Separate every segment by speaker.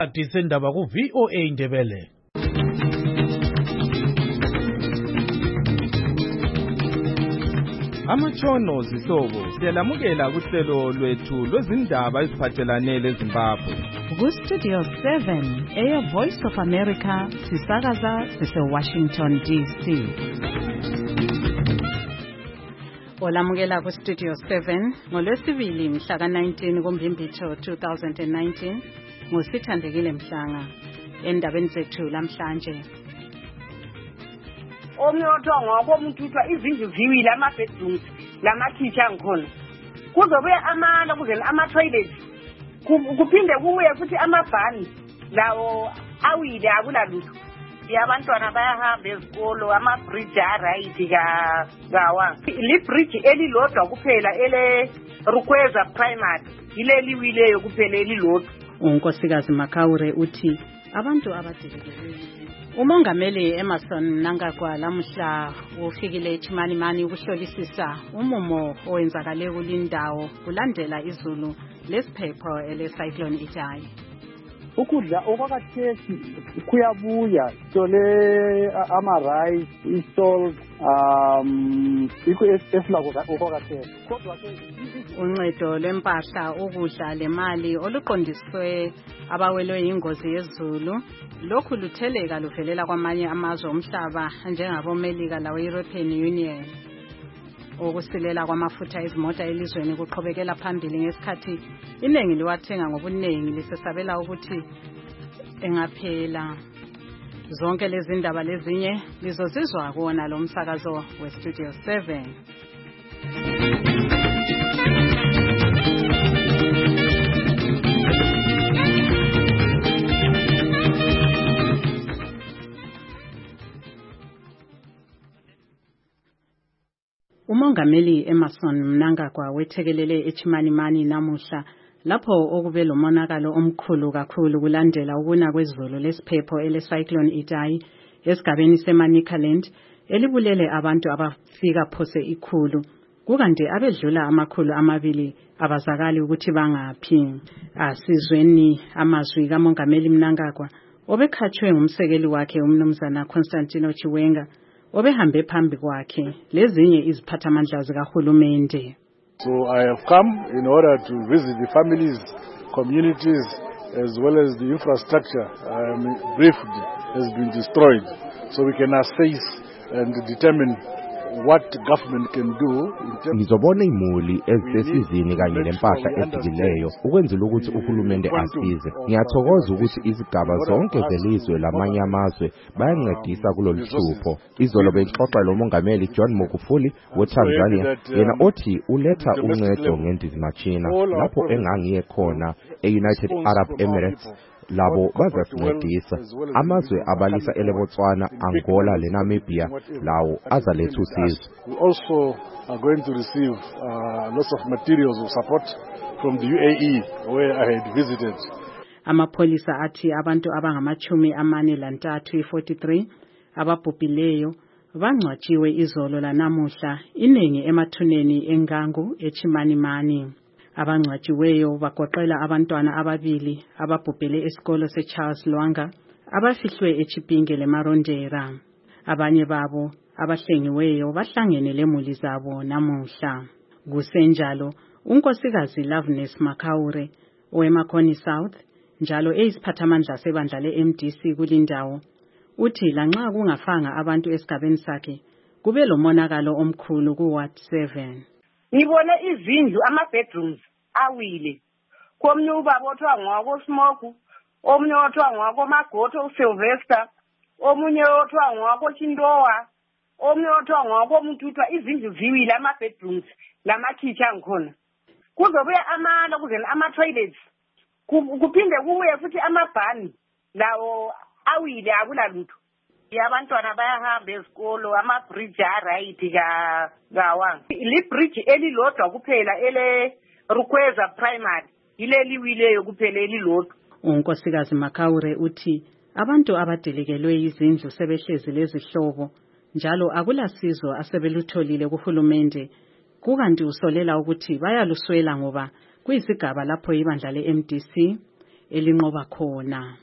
Speaker 1: Disendaba ku VOA Indebele.
Speaker 2: Amatshono zihlobo siyalamukela kuhlelo lwethu lwezindaba eziphathelane leZimbabwe.
Speaker 3: Ku Studio 7 Air Voice of America sisakaza sise-Washington DC. Olamukela ku Studio 7 ngolwesibili mhla ka-19 kuMbhimbitho 2019 ngusithandekile Mhlanga endabeni zethu lamhlanje.
Speaker 4: Omnotho ngokomuthutwa izindlu ziwile ama-bedrooms lama-kitchen khona kuzobuya amala kuzena ama-toilets kuphinde kubuye futhi amabhani lawo awile akulalutho abantwana bayahamba ezikolo ama-bridge aright kawa li-bridge elilodwa kuphela ele-Rukweza Primary yileliwileyo kuphela elilodwa.
Speaker 3: uNkosikazi Makaure uthi abantu abadilikelwe. Umongameli Emmerson Mnangagwa lamuhla ufikile eChimanimani ukuhlolisisa umumo owenzakale kulindawo kulandela izulu lesiphepho ele-cyclone Idai.
Speaker 5: Ukudla okwakathesi kuyabuya tole ama-rice, i-salt, esilako okwakathesi. Kodwa ke
Speaker 3: uncedo lwempahla ukudla lemali oluqondiswe abawelwe ingozi yezulu lokhu lutheleka luvelela kwamanye amazwe omhlaba njengaboMelika lawe-European Union. Ukusilela kwamafutha ezimota elizweni kuqhubekela phambili ngesikhathi iningi liwathenga ngobuningi lisesabela ukuthi engaphela. Zonke lezi ndaba lezinye lizozizwa kuona lo msakazo weStudio 7. Umongameli Emmerson Mnangagwa wethekelele eChimanimani namuhla lapho okube lomonakalo omkhulu kakhulu kulandela ukuna kwezulu lesiphepho ele-cyclone Idai esigabeni seManicaland elibulele abantu abafika phose 100 kukanti abedlula 200 abazakali ukuthi bangaphi. Asizweni amazwi kamongameli Mnangagwa obekhatshwe ngumsekeli wakhe umnumzana Constantino Chiwenga obehambe phambi kwakhe lezinye iziphathamandla zikahulumende.
Speaker 6: So I have come in order to visit the families, communities, as well as the infrastructure briefed has been destroyed, so we can assess and determine what government can do.
Speaker 7: Ngizobona imuli ezisesizini kanye lempahla edikileyo ukwenzela ukuthi uhulumende asize. Ngiyathokoza ukuthi izigaba zonke zelizwe lamanye amazwe bayancedisa kulolu hlupho. Izolo bexoxa lo mongameli John Magufuli weTanzania yena othi uletha uncedo ngendizimachina lapho engangiye khona eUnited Arab Emirates labo bazasincedisa. Amazwe abalisa eLebotswana, Angola leNamibia lawo azaletha usizo.
Speaker 6: We also are going to receive lots of materials of support from the UAE where I had visited.
Speaker 3: Amapolisa athi abantu abangama-43 ababhubhileyo bangcwatshiwe izolo lanamuhla iningi emathuneni engangu eChimanimani. Abangcwatshiweyo bagoqela abantwana ababili ababhubhele esikolo seCharles Lwanga abafihlwe eChipinge leMarondera. Abanye babo abahlengiweyo bahlangene lemuli zabo namuhla. Kusenjalo unkosikazi Loveness Makaure weMakhoni South njalo eyisiphathamandla sebandla leMDC kulindawo uthi lanxa kungafanga abantu esigabeni sakhe kube lomonakalo omkhulu kuWard 7.
Speaker 4: Ngibone izindlu ama-bedrooms awile. Komnye ubaba othiwa ngowakosmoku, omunye othiwa ngowakomagoto uSylvester, omunye othiwa ngowakochindowa, omunye othiwa ngowakomuthutwa izindlu ziwile ama-bedrooms lama-kitchen khona. Kuzobuya amala kuzena ama-toilets. Kuphinde kubuye futhi amabhani lawo awile akulalutho. Abantwana bayahamba ezikolo ama-bridge aright kawa li-bridge elilodwa kuphela ele-Rukweza Primary yileliwileyo kuphela elilodwa.
Speaker 3: uNkosikazi Makaure uthi abantu abadelekelwe izindlu sebehlezi lezihlobo njalo akulasizo asebelutholile kuhulumende kukanti usolela ukuthi bayaluswela ngoba kuyisigaba lapho ibandla leMDC elinqoba khona.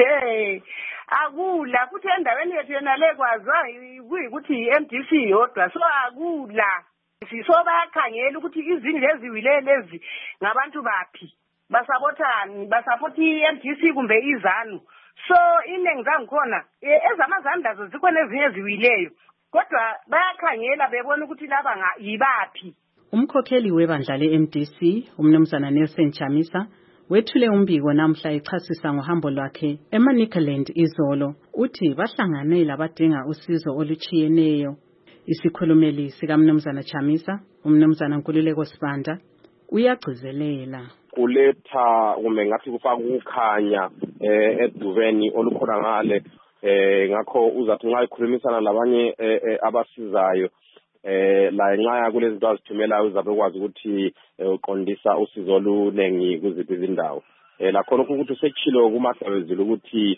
Speaker 4: Akula futhi endaweni yethu yona lekwazwa kuyikuthi iMDC yodwa so akula siso bayakhangela ukuthi izindlu leziwile lezi ngabantu baphi basabothani basapota iMDC kumbe izanu so inengi zangikhona ezamazanu lazo zikhona ezinye eziwileyo kodwa bayakhangela bebona ukuthi laba yibaphi.
Speaker 3: Umkhokheli webandla leMDC umnumzana Nelson Chamisa wethule umbiko namhla echasisa ngohambo lwakhe eManicaland izolo uthi bahlanganele abadinga usizo oluchiyeneyo. Isikhulumeli sikaMnumzana Chamisa umnumzana Nkululeko Sibanda uyagcizelela
Speaker 8: kuletha ngathi kufaka ukukhanya eduveni olukhona ngale ngakho uzathi nxa ikhulumisana labanye abasizayo la nxa kulezi zinto azithumelayo uzabe ukwazi ukuthi uqondisa usizo olunengi kuziphi izindawo lakhona ukuthi sekutshilo kumahlabezulu ukuthi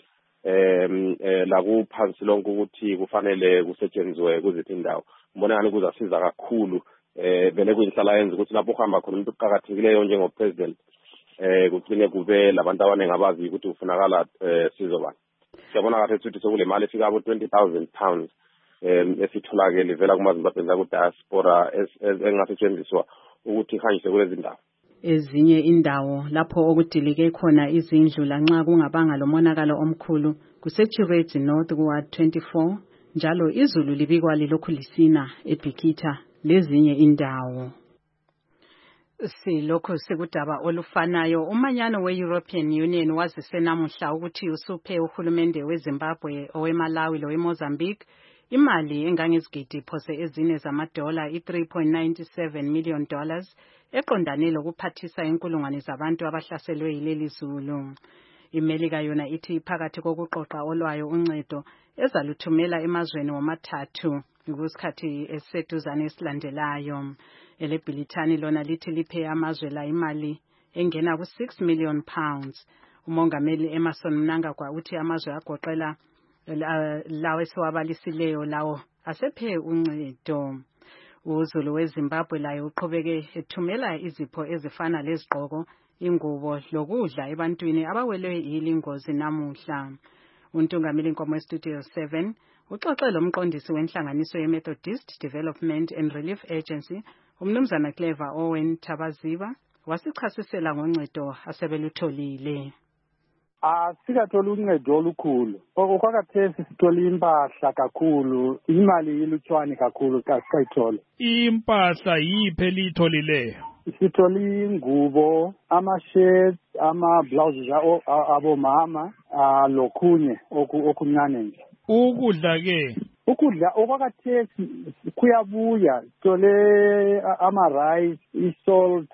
Speaker 8: la kuphansi lonke ukuthi kufanele kusetshenzwe kuziphi indawo mbona ngani kuzasiza kakhulu vele kuyinhlala yenza ukuthi lapho uhamba khona umuntu oqhakathekileyo njengopresident kugcine kube labantu abaningi abazi ukuthi ufunakala sizo bani. Siyabona kahle ukuthi sekule mali efika abo 20,000 pounds esitholakele vela kumaZimbabwe ku-diaspora engasetshenziswa ukuthi ihanjiswe kulezi ndawo.
Speaker 3: Ezinye indawo lapho okudilike khona izindlu lanxa kungabanga lomonakalo omkhulu kuseChirezi North kuWard 24 njalo izulu libikwa lilokhu lisina eBhikitha lezinye indawo. Silokhu sikudaba olufanayo umanyano we-European Union wazise namuhla ukuthi usuphe uhulumende weZimbabwe owemalawi lowemozambique imali engangezigidi phose ezine zamadola $3.97 million eqondane lokuphathisa inkulungwane zabantu abahlaselwe yileli zulu. IMelika yona ithi phakathi kokuqoqa olwayo uncedo ezaluthumela emazweni womathathu kusikhathi eseduzane esilandelayo. EleBrithani lona lithi liphe amazwe la imali engena ku6 million pounds. Umongameli Emmerson Mnangagwa uthi amazwe agoqela lawo esiwabalisileyo lawo asephe uncedo. Uzulu weZimbabwe laye uqhubeke ethumela izipho ezifana lezigqoko, ingubo lokudla ebantwini abawelwe yilingozi namuhla. Untungameli Nkomo Studio 7 uxoxele umqondisi wenhlanganiso yeMethodist Development and Relief Agency umnumzana Clever Owen Tabaziba wasichasisela ngoncedo asebelutholile.
Speaker 5: Sikathola uncedo olukhulu okwakathesi sithola impahla kakhulu imali ilutshwane kakhulu kasayithola.
Speaker 1: Impahla yiphi elitholileyo?
Speaker 5: Sithola ingubo, ama-shirts, ama-blouses abomama lokhunye okuncane nje.
Speaker 1: Ukudla ke?
Speaker 5: Ukudla okwakathesi kuyabuya sithole ama-rice, i-salt,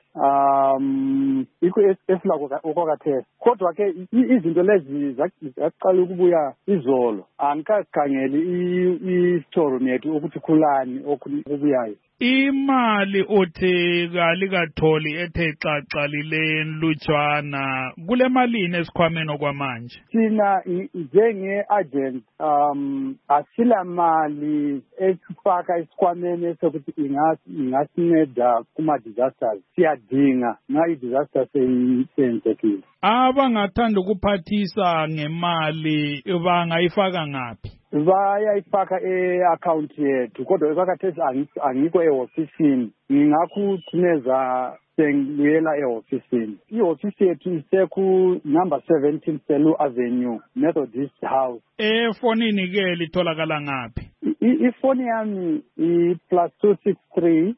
Speaker 5: esila okwakathesi. Kodwa ke izinto lezi zaqala ukubuya izolo. Angikakhangeli isitoro nethu ukuthi khulani okubuyayo.
Speaker 1: Imali othe kalikatholi ethe xaxalile nlutshwana kule malini esikhwameni okwamanje?
Speaker 5: Sina njenge-agent asila mali esifaka esikhwameni esokuthi ingasinceda kuma-disasters. Siyadinga nxa i-disaster seyenzekile.
Speaker 1: Abangathanda ukuphathisa ngemali bangayifaka ngaphi?
Speaker 5: Bayayifaka e-account yethu kodwa ekwakathesi angikho ehofisini ngingakuthumeza sengibuyela ehofisini. Ihofisi yethu iseku number 17 Selu Avenue Methodist House.
Speaker 1: Efonini ke litholakala ngaphi?
Speaker 5: Ifoni yami i+263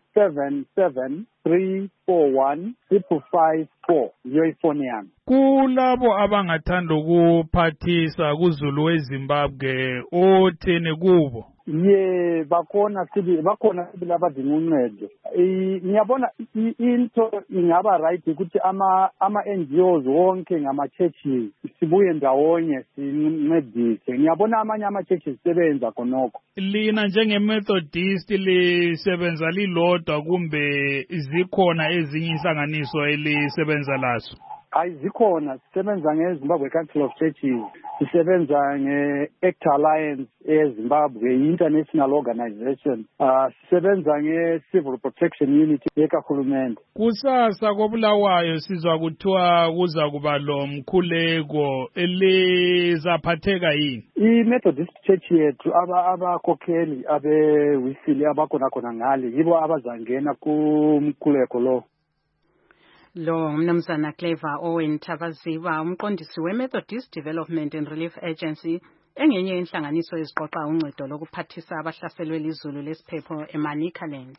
Speaker 5: 77341554 iyo ifoni yami.
Speaker 1: Kulabo abangathanda ukuphathisa kuzulu weZimbabwe othene kubo?
Speaker 5: Bakhona sibili abadinga uncedo. Ngiyabona into ingaba right ukuthi ama-NGOs wonke ngama-churches sibuye ndawonye sincedise. Ngiyabona amanye ama-churches sebenza khonokho.
Speaker 1: Lina njenge-Methodist lisebenza lilodwa kumbe zikhona ezinye inhlanganiso elisebenza lazo?
Speaker 5: Zikhona sisebenza ngeZimbabwe Council of Churches, sisebenza nge-ACT Alliance eZimbabwe, i-international organization, sisebenza nge-Civil Protection Unit yekahulumende.
Speaker 1: Kusasa koBulawayo sizwa kuthiwa kuza kuba lo mkhuleko elizaphatheka yini?
Speaker 5: I-Methodist Church yethu abakhokheli abewisili abakhona ngale yibo abazangena kumkhuleko lo.
Speaker 3: Lo mnumzana Clever Owen Thavaziva, umqondisi we-Methodist Development and Relief Agency, engenye inhlanganiso eziqoqa uncedo lokuphathisa abahlaselwe lizulu lesiphepho eManicaland.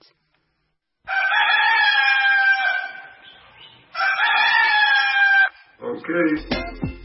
Speaker 9: Okay.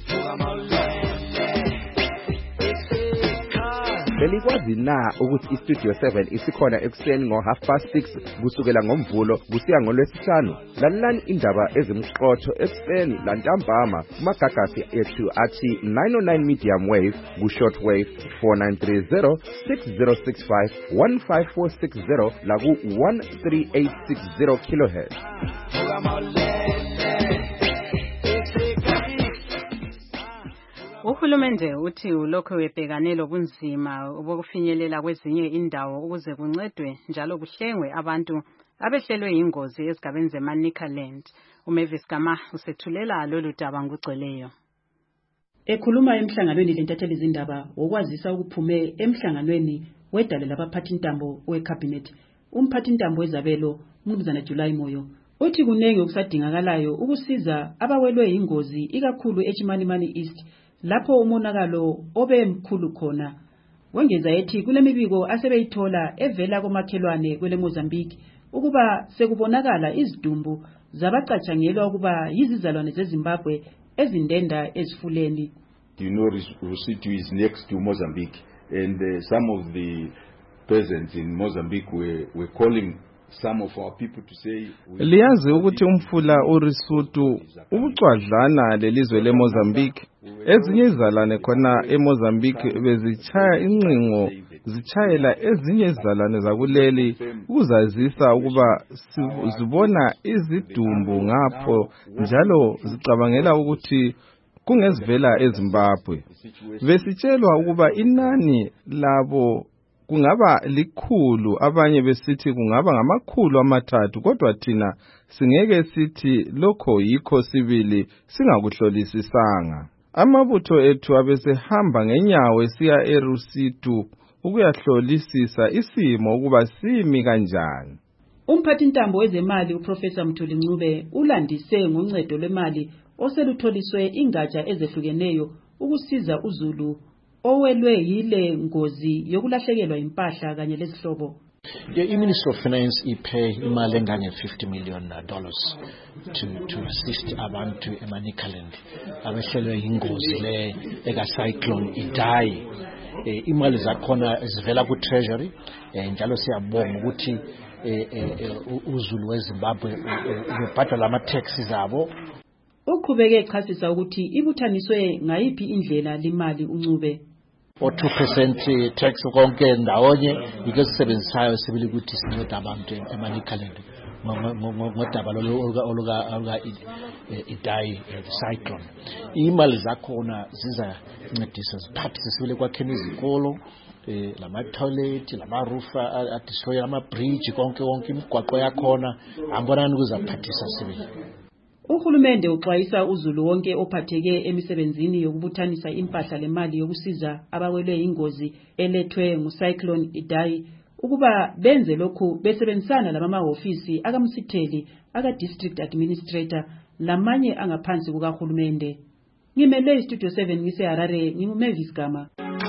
Speaker 7: Belikwazi na ukuthi iStudio 7 isikhona ekuseni ngo6:30 kusukela ngoMvulo kusiya ngoLwesihlanu? Lalelani indaba ezimqotho ekuseni lantambama kumagagasi ethu athi 909 medium wave ku-short wave 4930 6065 15460 la ku-13860 kHz.
Speaker 3: Uhulumende uthi ulokho webhekane lobunzima obufinyelela kwezinye indawo ukuze kuncedwe njalo kuhlengwe abantu abehlelwe ingozi ezigabeni zeManicaland. uMavis Gama usethulela lolu daba ngugcweleyo.
Speaker 10: Ekhuluma emhlanganweni lentatheli izindaba wokwazisa ukuphume emhlanganweni wedale labaphathintambo wecabinet, umphathintambo wezabelo uMnumzana July Moyo uthi kunenge okusadingakalayo ukusiza abawelwe ingozi ikakhulu eChimanimani East lapho umonakalo obemkhulu khona. Wengeza ethi kulemibiko asebeyithola evela komakhelwane kwele Mozambique ukuba sekubonakala izidumbu zabacatshangelwa ukuba yizizalwane zeZimbabwe ezindenda ezifuleni.
Speaker 9: You know, Rusitu is next to Mozambique, and some of the peasants in Mozambique were calling some of our people to say.
Speaker 2: Liyazi ukuthi umfula uRisuthu ubucwadlana lelizwe leMozambique. Ezinye izalwane khona eMozambique bezichaya incingo zichayela ezinye izalwane zakuleli ukuzazisa ukuba zibona izidumbu ngapho njalo zicabangela ukuthi kungezivela eZimbabwe. Besitshelwa ukuba inani labo kungaba likhulu, abanye besithi kungaba ngamakhulu amathathu, kodwa thina singeke sithi lokho yikho sibili singakuhlolisisanga. Amabutho ethu abesehamba ngenyawo esiya eRusitu ukuyahlolisisa isimo ukuba simi kanjani.
Speaker 10: Umphathintambo wezemali uProfessor Mthuli Ncube ulandise ngoncedo lwemali oselutholiswe ingatsha ezehlukeneyo ukusiza uZulu owelwe yile ngozi yokulahlekelwa impahla kanye lezihlobo.
Speaker 11: The Ministry of Finance ipay imali engange$50 million to assist abantu eManicaland abehlelwe ingozi le eka cyclone Idai. Imali zakhona zivela ku Treasury njalo siyabonga ukuthi uZulu weZimbabwe ubebhadala ama taxes abo.
Speaker 10: Uqhubeke echasisa ukuthi ibuthaniswe ngayiphi indlela limali uNcube.
Speaker 11: O 2% tax konke ndawonye yike sisebenzisayo sibili ukuthi sincede abantu eManicaland ngodaba oluka Idai cyclone. Imali zakhona zizancedisa ziphathise sibili kwakheni izikolo, lama toilet, lama roof adishoya lama bridge konke imigwaqo yakhona ambonani kuzaphathisa sibili.
Speaker 10: Uhulumende uxwayisa uZulu wonke ophatheke emisebenzini yokubuthanisa impahla lemali yokusiza abawelwe ingozi elethwe ngucyclone Idai ukuba benze lokhu besebenzisana lamahhovisi akamsitheli aka district administrator lamanye angaphansi kukahulumende. Ngimele iStudio 7 ngiseHarare, nginguMavis Gama.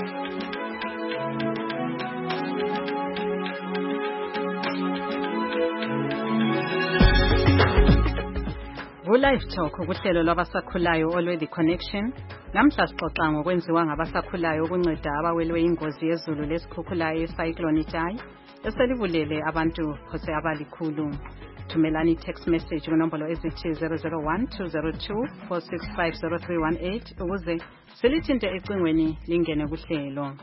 Speaker 3: Live Talk ukuhlelo lwabasakhulayo olwe-The Connection. Namhla sixoxa ngokwenziwa ngabasakhulayo ukunceda abawelwe ingozi yezulu lesikhukhula yecyclone Idai eselibulele abantu phose abalikhulu. Thumelani text message kunombolo ezithi 001-202-465-0318 ukuze silithinte ecingweni lingene kuhlelo.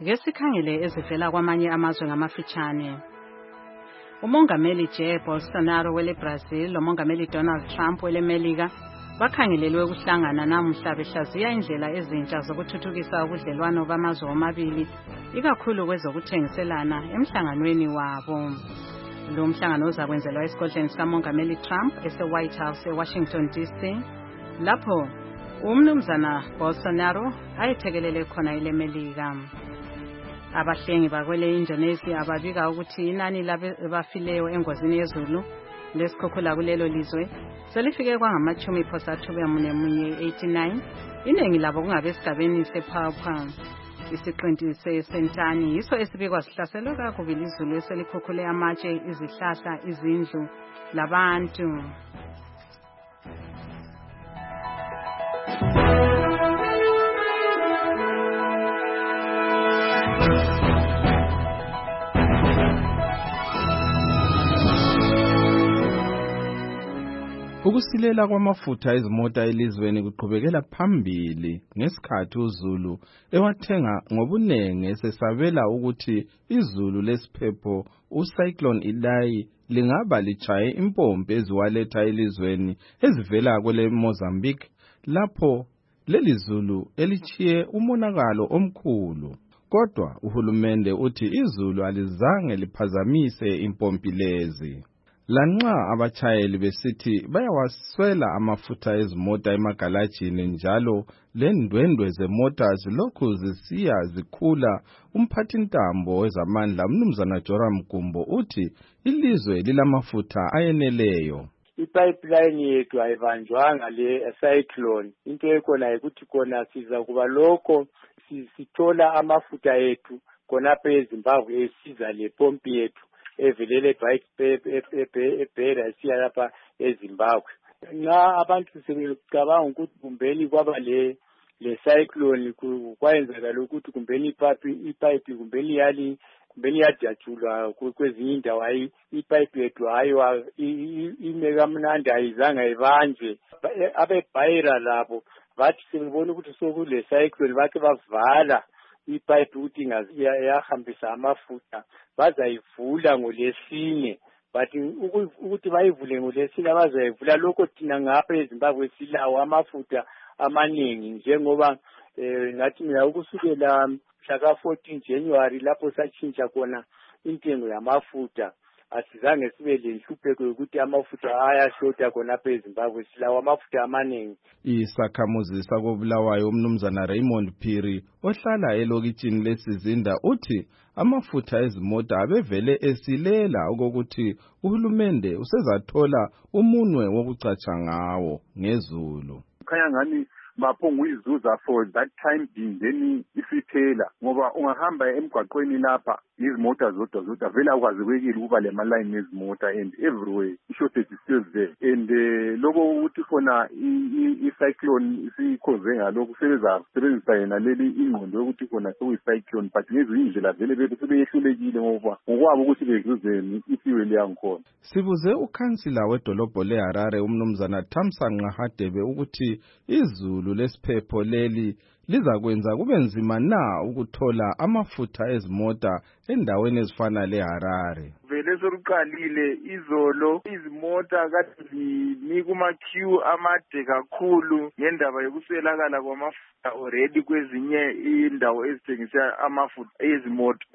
Speaker 3: Ke sikhangele ezivela kwamanye amazwe ngamafitshane. Umongameli Jair Bolsonaro wele Brazil lomongameli Donald Trump wele Melika bakhangelelwe ukuhlangana namuhla behlaziya indlela ezintsha zokuthuthukisa ubudlelwano bamazwe omabili ikakhulu kwezokuthengiselana emhlanganweni wabo. Lo mhlangano uzakwenzelwa esigodleni sikamongameli Trump ese-White House eWashington DC lapho umnumzana Bolsonaro ayethekelele khona ile Melika. Abahlengi bakwele Indonesia ababika ukuthi inani labafileyo engozini yezulu lesikhukhula kulelo lizwe selifike kwangama-89. Iningi labo kungabe esigabeni sePapua. Isiqinti seSentani yiso esibikwa sihlaselwe kakhulu izulu eselikhukhule amatshe, izihlahla, izindlu labantu.
Speaker 2: Ukusilela kwamafutha ezimota elizweni kuqhubekela phambili ngesikhathi uZulu ewathenga ngobunengi esesabela ukuthi izulu lesiphepho uCyclone Idai lingaba lichaye impompi eziwaletha elizweni ezivela kwele Mozambique lapho leli zulu elichiye umonakalo omkhulu. Kodwa uhulumende uthi izulu alizange liphazamise impompi lezi. Lanxa abachayeli besithi bayawaswela amafutha ezimota emagalajini njalo lendwendwe zemota zilokhu zisiya zikhula, umphathintambo wezamandla umnumzana Joram Gumbo uthi ilizwe lilamafutha ayeneleyo.
Speaker 12: Ipipeline yethu ayibanjwanga le cyclone. Into ekhona ukuthi khona siza kuba lokho sithola amafutha ethu khona phe eZimbabwe esiza le pompi yethu evelele ebhera siya lapha eZimbabwe. Nxa abantu sebecabanga ukuthi kumbeni kwaba le cyclone kwayenzakala ukuthi kumbeni ipipe kumbeni yajatshulwa kwezinye indawo, ipipe yethu hayi ime kamnandi ayizanga ibanjwe. Abebhayira labo bathi sebebona ukuthi sokule cyclone bake bavala ipipe ukuthi yahambisa amafutha bazayivula ngolesine, bathi ukuthi bayivule ngolesine bazayivula. Lokho thina ngapha eZimbabwe silawo amafutha amaningi njengoba ngathi mina ukusukela mhla ka-14 January lapho satshintsha khona intengo yamafutha asizange sibe lenhlupheko yokuthi amafutha ayashota khona apha eZimbabwe, silawo amafutha amaningi.
Speaker 2: Isakhamuzi sakobulawayo umnumzana Raymond Phiri ohlala elokitshini lesizinda uthi amafutha ezimota abevele esilela okokuthi uhulumende usezathola umunwe wokucatsha ngawo ngezulu.
Speaker 13: Khanya ngani maphongo izuza for that time being then isiphela ngoba ungahamba emgwaqweni lapha izimota zodwa vele akwazekile ukuba le maline ezimota and everywhere ishortage is still there. And lokho ukuthi khona icyclone sikhoze ngalokho sebenzisa yena leli ingqondo yokuthi khona sokuyicyclone, but ngezinye indlela vele bethu sebeyehlulekile ngoba ngokwabo ukuthi bezuzeni isiwe leyankhona.
Speaker 2: Sibuze ukhansila wedolobho leHarare umnumzana Thamsanqa Hadebe ukuthi izulu lesiphepho leli lizakwenza kube nzima na ukuthola amafutha ezimota endaweni ezifana leHarare.
Speaker 14: Vele sokuqalile izolo izimota kade zinika ama-queue amade kakhulu ngendaba yokuswelakala kwamafutha already kwezinye indawo ezithengisa amafutha ezimoto.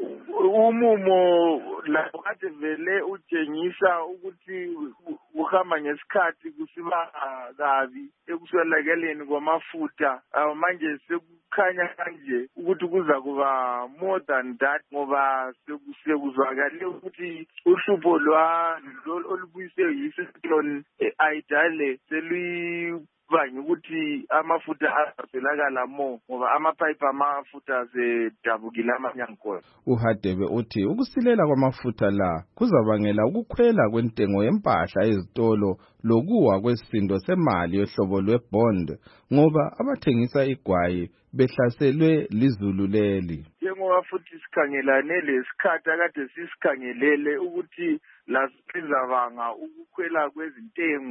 Speaker 14: Umumo lapho kade vele utshengisa ukuthi uhamba ngesikhathi kusiba kabi ekuswelakeleni kwamafutha. Manje sekukhanya kanje ukuthi kuza kuba more than that ngoba sekuzwakale ukuthi uhlupho olubuyise yicyclone Idai selibanga ukuthi amafutha aswelakala more ngoba amapipe amafutha sedabukile amanye angikhona.
Speaker 2: uHadebe uthi ukusilela kwamafutha la kuzabangela ukukhwela kwentengo yempahla ezitolo lokuwa kwesindo semali yohlobo lwebond ngoba abathengisa igwayi behlaselwe lizulu leli.
Speaker 14: Njengoba futhi sikhangelane lesikhathi akade sisikhangelele ukuthi lasizabanga ukukhwela kwezintengo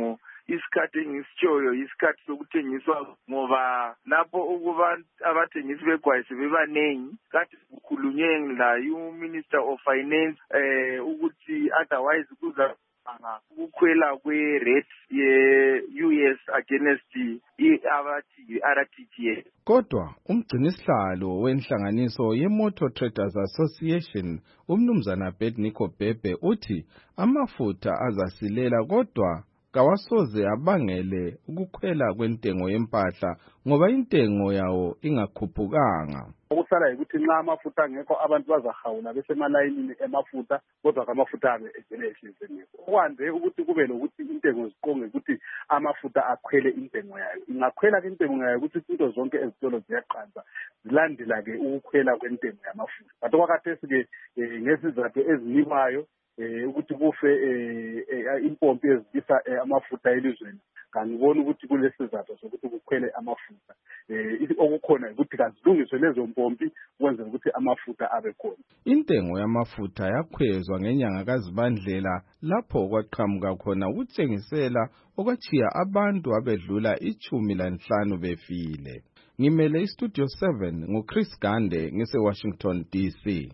Speaker 14: isikhathi engisitshoyo isikhathi sokuthengiswa ngoba lapho ukuba abathengisi begwayi sebebanengi kade kukhulunywe la uMinister of Finance ukuthi otherwise kuza ukukhwela kwe-rate ye-US against abathi RTGS.
Speaker 2: Kodwa umgcinisihlalo wenhlanganiso ye-Motor Traders Association umnumzana Bednico Bhebhe uthi amafutha azasilela kodwa kawasoze abangele ukukhwela kwentengo yempahla ngoba intengo yawo ingakhuphukanga.
Speaker 5: Okusala ukuthi nxa amafutha angekho abantu bazahawula besemalayinini emafutha kodwa amafutha abe ehlizeni. Okwande ukuthi kube lokuthi intengo ziqonge ukuthi amafutha akhwele intengo yayo. Ingakhwela ke intengo yayo ukuthi into zonke ezitolo ziyaqanza zilandela ke ukukhwela kwentengo yamafutha. Kodwa kwakhathesi ke ngesizathu ezinikwayo ukuthi kufe impompi ezibisa amafutha elizweni kanibona ukuthi kulesizathu sokuthi kukhwele amafutha okukhona ukuthi kazilungiswe lezo mpompi ukwenzela ukuthi amafutha abe khona.
Speaker 2: Intengo yamafutha yakhwezwa ngenyanga kaZibandlela lapho kwaqhamuka khona ukuthengisela okwachiya abantu abedlula 15 befile. Ngimele iStudio 7 nguChris Gande ngise-Washington DC.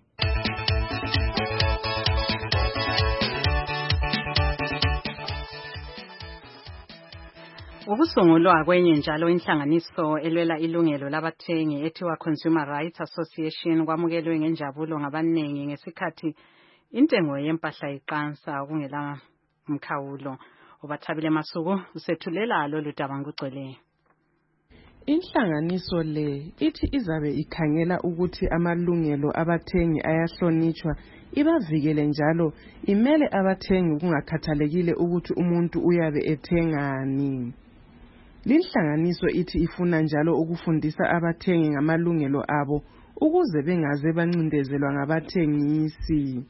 Speaker 3: Ukusungulwa kwenye njalo inhlanganiso elwela ilungelo labathengi ethiwa Consumer Rights Association kwamukelwe ngenjabulo ngabanengi ngesikhathi intengo yempahla iqansa kungela mkhawulo. Ubathabile Masuku usethulela lolu daba ngugcweleyo.
Speaker 15: Inhlanganiso le ithi izabe ikhangela ukuthi amalungelo abathengi ayahlonitshwa ibavikele njalo imele abathengi kungakhathalekile ukuthi umuntu uyabe ethengani. Linhlanganiso ithi ifuna njalo ukufundisa abathengi ngamalungelo abo ukuze bengaze bancindezelwa ngabathengisi.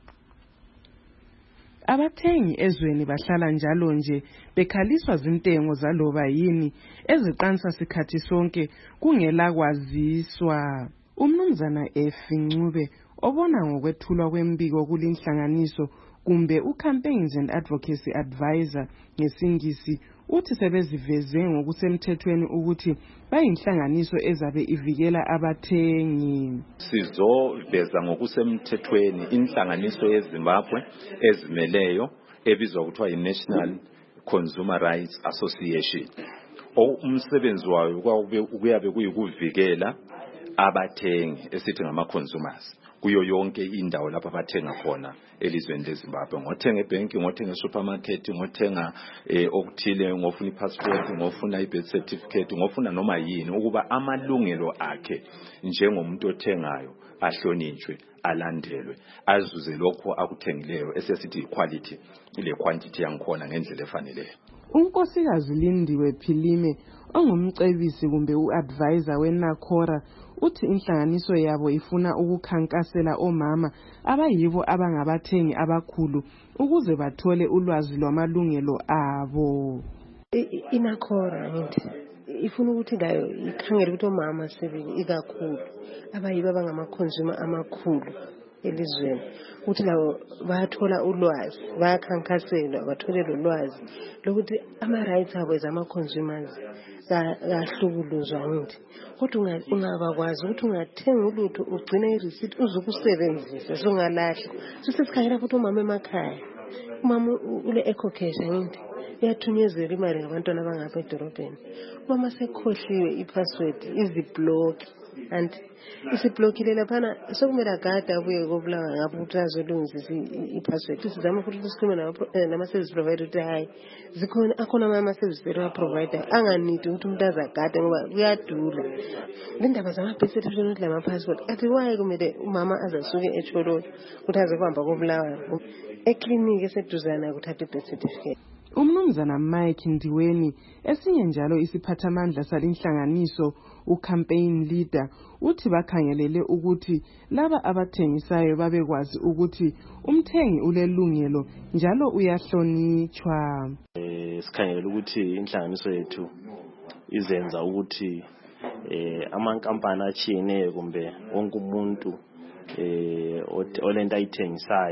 Speaker 15: Abathengi ezweni bahlala njalo nje bekhaliswa zintengo zaloba yini eziqansa sikhathi sonke kungela kwaziswa. Umnumzana Ncube obona ngokwethulwa kwembiko kulinhlanganiso kumbe uCampaigns and Advocacy Advisor ngesingisi uthi sebeziveze ngokusemthethweni ukuthi bayinhlanganiso ezabe ivikela abathengi.
Speaker 16: Sizoveza ngokusemthethweni inhlanganiso yeZimbabwe ezimeleyo ebizwa kuthiwa yi-National Consumer Rights Association. Umsebenzi wayo kuyabe kuyikuvikela abathengi esithi ngama-consumers kuyo yonke indawo lapha abathenga khona elizweni leZimbabwe. Ngothenga ebhenki, ngothenga esupermarket, ngothenga okuthile, ngofuna ipassport, ngofuna ibirth certificate, ngofuna noma yini ukuba amalungelo akhe njengomuntu othengayo ahlonitshwe, alandelwe, azuze lokho akuthengileyo esesithi quality ile quantity yangikhona ngendlela efaneleyo.
Speaker 15: Unkosikazi Lindiwe Philime ongumcebisi kumbe uadvisor weNakora uthi inhlanganiso yabo ifuna ukukhankasela omama abayibo abangabathengi abakhulu ukuze bathole ulwazi lwamalungelo abo.
Speaker 17: Inakora ngithi ifuna ukuthi layo ikhangele ukuthi omama sebeni ikakhulu abayibo abangama-consumer amakhulu elizweni ukuthi labo bayathola ulwazi, bayakhankaselwa bathole lo lwazi lokuthi ama-rights abo ezama-consumers kahlukuluzwa ngithi. Kodwa ungabakwazi ukuthi ungathenga ulutho ugcine i-receipt uzokusebenzisa sungalahla. Sesikhangela futhi umama emakhaya, umama ule-eco-cash ngithi uyathunyezela imali ngabantwana abangapha edorobheni. Umama sekhohliwe i-password izibloki and isiblokile laphana sokumele agade abuye kobulawa ngapho ukuthi azolungisa i-password. Sizama futhi ukusikhuluma nama-service provider ukuthi hayi zikhona akhona ama-service provider anganidi ukuthi umuntu azagade ngoba kuyadula. Le ndaba zama-birth certificate ukuthi lama-passport athi waye kumele umama azasuke eCholoni ukuthi aze kuhamba kobulawa ekliniki eseduzana kuthatha i-birth certificate.
Speaker 15: Umnumzana Mike Ndiweni esinye njalo isiphathamandla salinhlanganiso ucampaign leader uthi bakhangelele ukuthi laba abathengisayo babekwazi ukuthi umthengi ulelungelo njalo uyahlonitshwa.
Speaker 18: Sikhangelele ukuthi inhlanganiso yethu izenza ukuthi amankampani achiyeneyo kumbe wonke umuntu olento ayithengisayo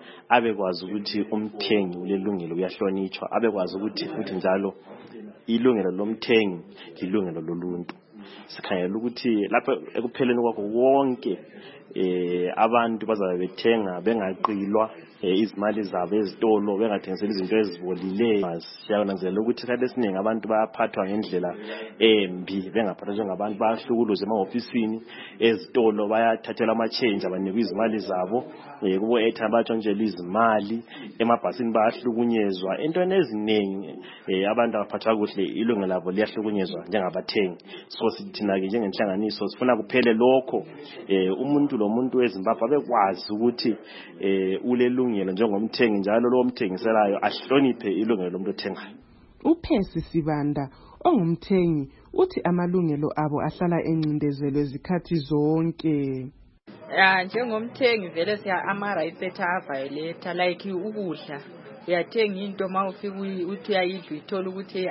Speaker 18: abekwazi ukuthi umthengi ulelungelo uyahlonitshwa, abekwazi ukuthi futhi njalo ilungelo lomthengi lilungelo loluntu. Sikhangela ukuthi lapha ekupheleni kwakho wonke abantu bazabe bethenga bengaqilwa izimali zabo ezitolo, bengathengiseli izinto ezibolileyo. Siyananzelela ukuthi isikhathi esiningi abantu bayaphathwa ngendlela embi, bengaphathwa njengabantu bayahlukuluza emahofisini, ezitolo bayathathelwa ama-change abanikwa izimali zabo, kubo airtime batshontshela izimali, emabhasini bayahlukunyezwa, entweni eziningi abantu abaphathwa kuhle ilungelo labo liyahlukunyezwa njengabathengi. So sithina-ke njengenhlanganiso sifuna kuphele lokho, umuntu lomuntu weZimbabwe abekwazi ukuthi ulelungelo njengomthengi, njalo lo mthengiselayo ahloniphe ilungelo lomuntu othengayo.
Speaker 15: uPhesi Sibanda ongumthengi uthi amalungelo abo ahlala encindezelwe zikhathi zonke.
Speaker 19: Njengomthengi vele siya ama-rights ethu avayiletha, like ukudla. Uyathenga into mawufika uthi uyayidla uthola ukuthi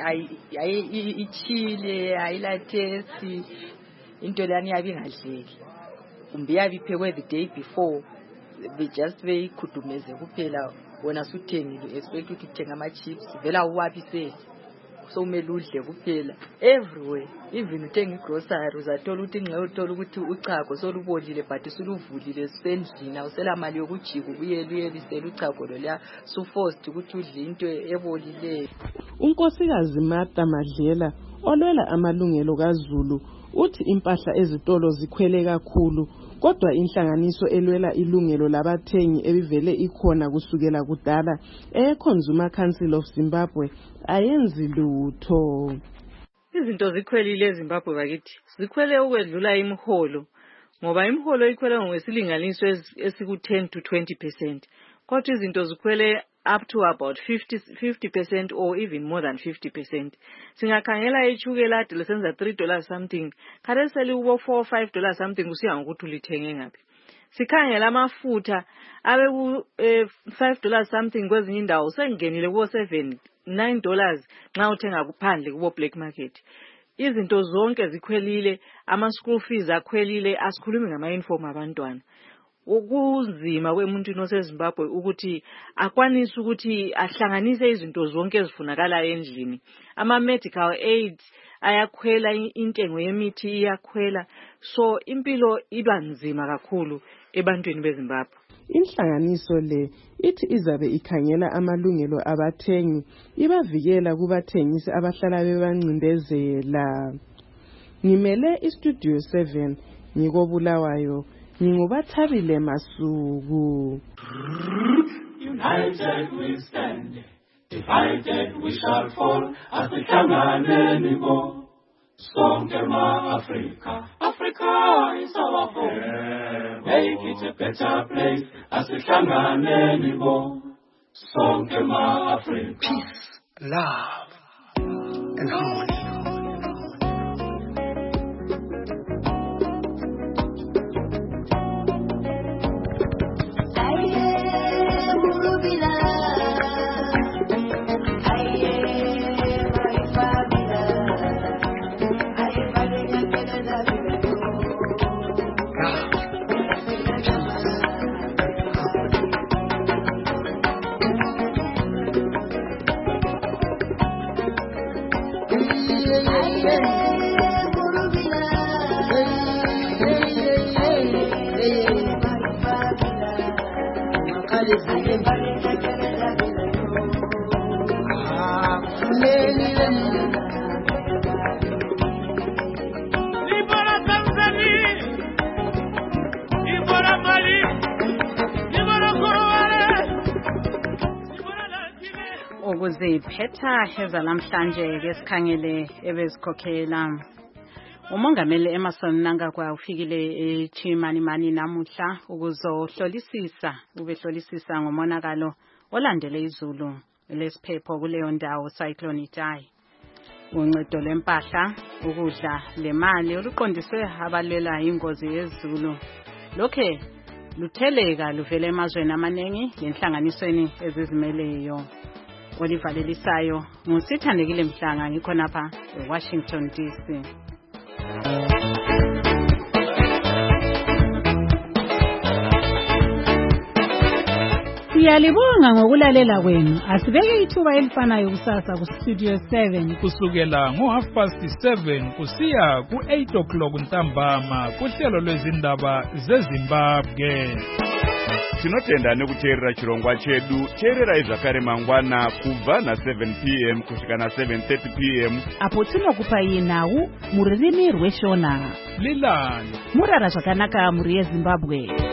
Speaker 19: ichile, ayilathesti, into lani yabe ingadleki. Kumbe yabe iphekwe the day before, just beyikhudumeze kuphela. Wona suthengile expect ukuthi uthenga ama-chips, vela uwabisele. So umele udle kuphela everywhere, even uthenga igrocery uzathola ukuthi ingxe uthola ukuthi uchago solubolile but suluvulile sendlini, awusela mali yokujika uyelisela uchago lolya, suforced ukuthi udle into ebolileyo.
Speaker 15: uNkosikazi Martha Madlela olwela amalungelo kaZulu uthi impahla ezitolo zikhwele kakhulu, kodwa inhlanganiso elwela ilungelo labathengi ebivele ikhona kusukela kudala Consumer Council of Zimbabwe ayenzi lutho.
Speaker 19: Izinto zikhwelile eZimbabwe bakithi, zikhwele ukwedlula imiholo, ngoba imiholo ikhwele ngesilinganiso esiku-10 to 20%, kodwa izinto zikhwele up to about 50% or even more than 50%. Singakhangela ichukela lisenza $3 something, kade seli ubo $4 $5 something kusiya ngokuthi ulithenge ngaphi. Sikhangela amafutha abe ku $5 something kwezinye indawo sengenile kubo $7 $9 nxa uthenga kuphandle kubo black market. Izinto zonke zikhwelile, ama school fees akhwelile, asikhulumi ngama-uniform abantwana. Ukunzima kwemuntu noseZimbabwe ukuthi akwanise ukuthi ahlanganise izinto zonke ezifunakala endlini. Ama-medical aid ayakhwela, intengo yemithi iyakhwela, so impilo iba nzima kakhulu ebantwini beZimbabwe.
Speaker 15: Inhlanganiso le ithi izabe ikhangela amalungelo abathengi, ibavikela kubathengisi abahlala bebancindezela. Ngimele iStudio 7 ngikobulawayo, ngingubathabile Masuku.
Speaker 20: United we stand, divided we shall fall, asihlanganeni bo, sonke ma-Afrika. Africa is our home, make it a better place, asihlanganeni bo, sonke ma-Afrika. Peace, love, and harmony.
Speaker 3: Ukuziphetha ezalamhlanje ke sikhangele ebezikhokhela. Umongameli Emmerson Mnangagwa ufikile eChimanimani namuhla ukuzohlolisisa ngomonakalo olandele izulu lesiphepho kuleyo ndawo Cyclone Idai. Uncedo lempahla, ukudla, lemali oluqondiswe abalela ingozi yezulu lokhe lutheleka luvela emazweni amaningi yenhlanganisweni ezizimeleyo. Olivalelisayo ngusithandekile Mhlanga ngikhonapha eWashington DC.
Speaker 21: Siyalibonga ngokulalela kwenu. Asibeke ithuba elifanayo kusasa ku Studio 7
Speaker 1: kusukela ngo7:30 kusiya ku8 ntambama kuhlelo lwezindaba zeZimbabwe.
Speaker 22: Tinotenda nekuteerera chirongwa chedu. Teerera izvakare mangwana kubva na7 p.m. kusvika na7:30 p.m.
Speaker 21: apo tinokupai nhau mururimi rweshona.
Speaker 1: Lilani
Speaker 21: murara zvakanaka muri yeZimbabwe.